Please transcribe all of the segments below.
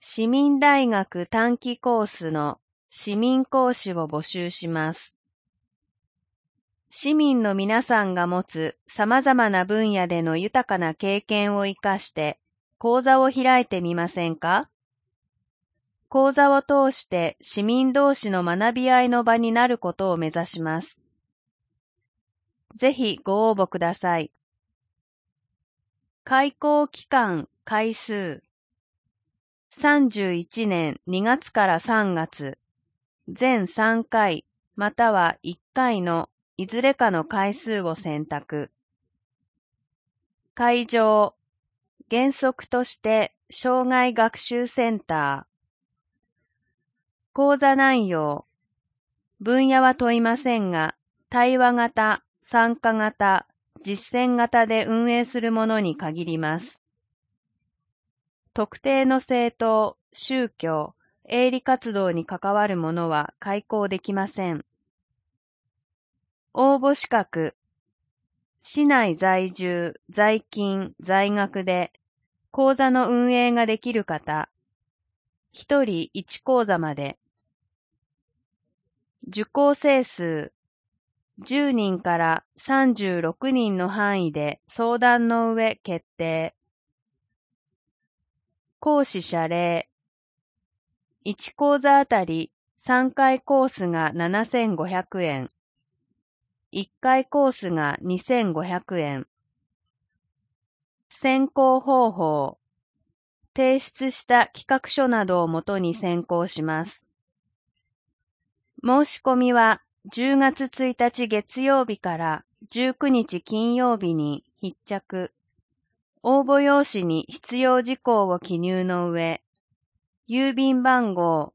市民大学短期コースの市民講師を募集します。市民の皆さんが持つ様々な分野での豊かな経験を生かして講座を開いてみませんか？講座を通して市民同士の学び合いの場になることを目指します。ぜひご応募ください。開講期間回数31年2月から3月、全3回または1回のいずれかの回数を選択。会場、原則として障害学習センター。講座内容、分野は問いませんが、対話型、参加型、実践型で運営するものに限ります。特定の政党、宗教、営利活動に関わるものは開講できません。応募資格、市内在住、在勤、在学で講座の運営ができる方、1人1講座まで。受講生数、10人から36人の範囲で相談の上決定。講師謝礼、1講座あたり3回コースが7500円、1回コースが2500円。選考方法、提出した企画書などをもとに選考します。申し込みは10月1日月曜日から19日金曜日に必着。応募用紙に必要事項を記入の上、郵便番号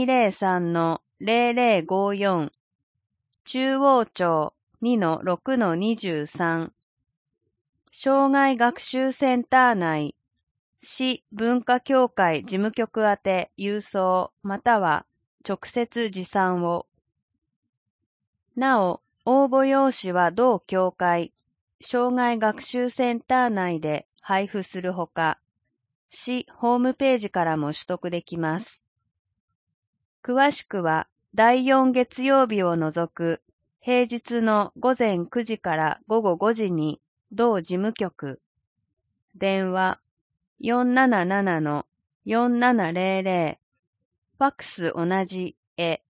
203-0054 中央町 2-6-23 障害学習センター内市文化協会事務局宛て郵送または直接持参を。なお、応募用紙は同協会障害学習センター内で配布するほか、市ホームページからも取得できます。詳しくは第4月曜日を除く平日の午前9時から午後5時に同事務局、電話 477-4700、ファックス同じへ